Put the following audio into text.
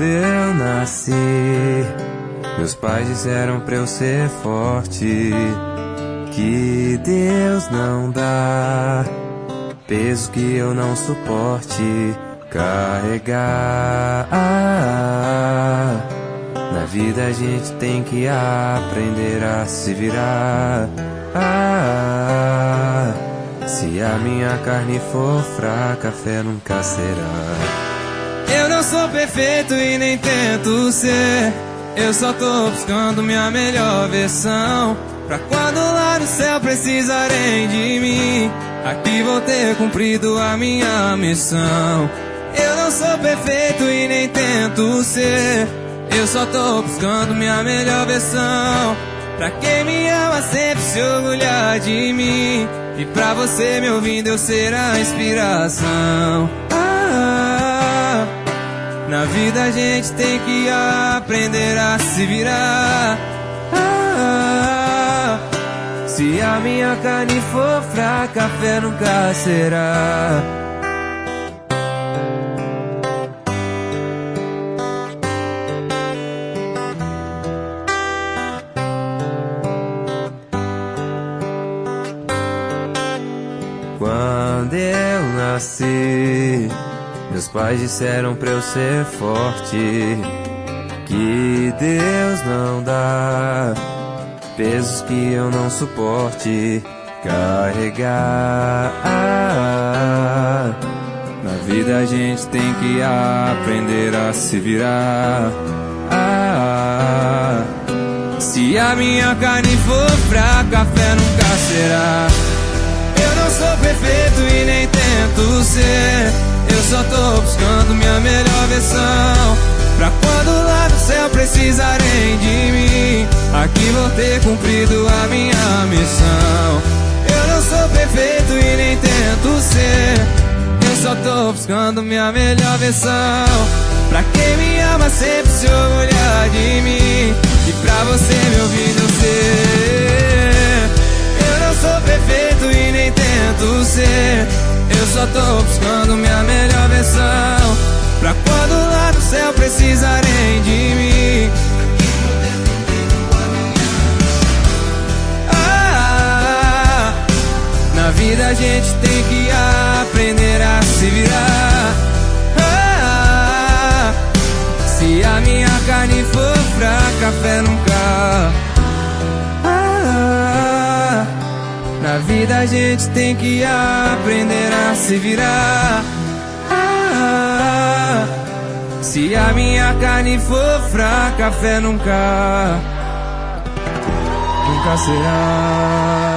eu nasci, meus pais disseram pra eu ser forte, que Deus não dá peso que eu não suporte carregar. Na vida a gente tem que aprender a se virar. Se a minha carne for fraca, a fé nunca será. Eu não sou perfeito e nem tento ser, eu só tô buscando minha melhor versão, pra quando lá no céu precisarem de mim, aqui vou ter cumprido a minha missão. Eu não sou perfeito e nem tento ser, eu só tô buscando minha melhor versão, pra quem me ama sempre se orgulhar de mim, e pra você me ouvindo eu ser a inspiração. Na vida a gente tem que aprender a se virar. Se a minha carne for fraca, a fé nunca será. Quando eu nasci, meus pais disseram pra eu ser forte, que Deus não dá pesos que eu não suporte carregar. Na vida a gente tem que aprender a se virar. Se a minha carne for fraca, a fé nunca será. Eu não sou perfeito e nem tento ser, eu só tô buscando minha melhor versão, pra quando lá no céu precisarem de mim, aqui vou ter cumprido a minha missão. Eu não sou perfeito e nem tento ser, eu só tô buscando minha melhor versão, pra quem me ama sempre se orgulhar de mim, e pra você me ouvir eu ser. Eu não sou perfeito e nem tento ser, eu só tô buscando minha melhor versão, pra quando lá no céu precisarem de mim. Na vida a gente tem que aprender a se virar. Se a minha carne for fraca, a fé nunca. Na vida a gente tem que aprender a se virar. Se a minha carne for fraca, a fé nunca será.